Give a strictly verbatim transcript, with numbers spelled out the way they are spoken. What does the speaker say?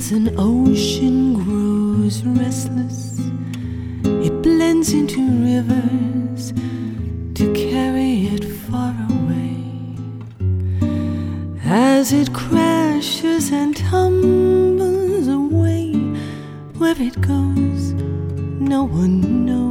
As an ocean grows restless, it blends into rivers to carry it far away. As it crashes and tumbles away, where it goes, no one knows.